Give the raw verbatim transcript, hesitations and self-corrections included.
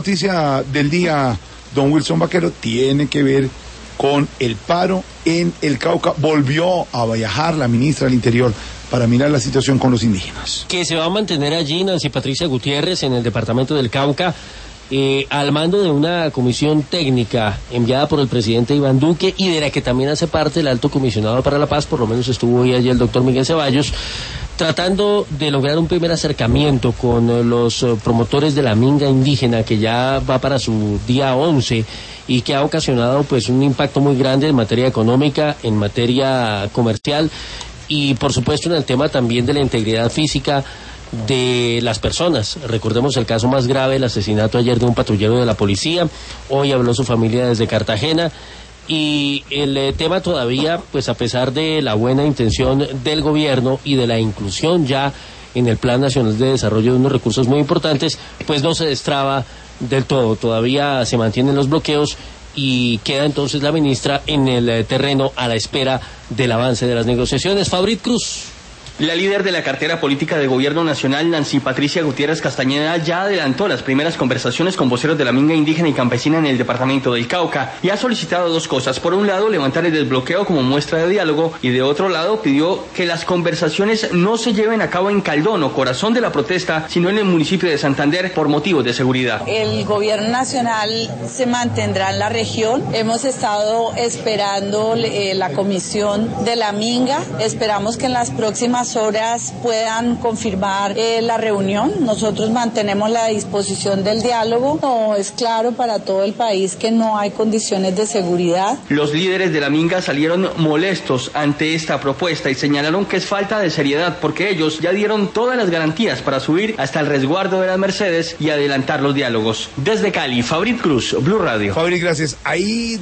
noticia del día, don Wilson Vaquero, tiene que ver con el paro en el Cauca. Volvió a viajar la ministra del Interior para mirar la situación con los indígenas. Que se va a mantener allí Nancy Patricia Gutiérrez en el departamento del Cauca, eh, al mando de una comisión técnica enviada por el presidente Iván Duque y de la que también hace parte el alto comisionado para la paz, por lo menos estuvo hoy allí el doctor Miguel Ceballos, tratando de lograr un primer acercamiento con los promotores de la minga indígena, que ya va para su día once y que ha ocasionado pues un impacto muy grande en materia económica, en materia comercial y por supuesto en el tema también de la integridad física de las personas. Recordemos el caso más grave, el asesinato ayer de un patrullero de la policía. Hoy habló su familia desde Cartagena. Y el eh, tema todavía, pues a pesar de la buena intención del gobierno y de la inclusión ya en el Plan Nacional de Desarrollo de unos recursos muy importantes, pues no se destraba del todo. Todavía se mantienen los bloqueos y queda entonces la ministra en el eh, terreno a la espera del avance de las negociaciones. Fabrit Cruz. La líder de la cartera política del Gobierno Nacional, Nancy Patricia Gutiérrez Castañeda, ya adelantó las primeras conversaciones con voceros de la minga indígena y campesina en el departamento del Cauca y ha solicitado dos cosas. Por un lado, levantar el desbloqueo como muestra de diálogo y de otro lado, pidió que las conversaciones no se lleven a cabo en Caldón, corazón de la protesta, sino en el municipio de Santander por motivos de seguridad. El Gobierno Nacional se mantendrá en la región. Hemos estado esperando eh, la comisión de la minga. Esperamos que en las próximas horas puedan confirmar eh, la reunión. Nosotros mantenemos la disposición del diálogo. No, es claro para todo el país que no hay condiciones de seguridad. Los líderes de la minga salieron molestos ante esta propuesta y señalaron que es falta de seriedad porque ellos ya dieron todas las garantías para subir hasta el resguardo de las Mercedes y adelantar los diálogos. Desde Cali, Fabrit Cruz, Blue Radio. Fabrit, gracias. Ahí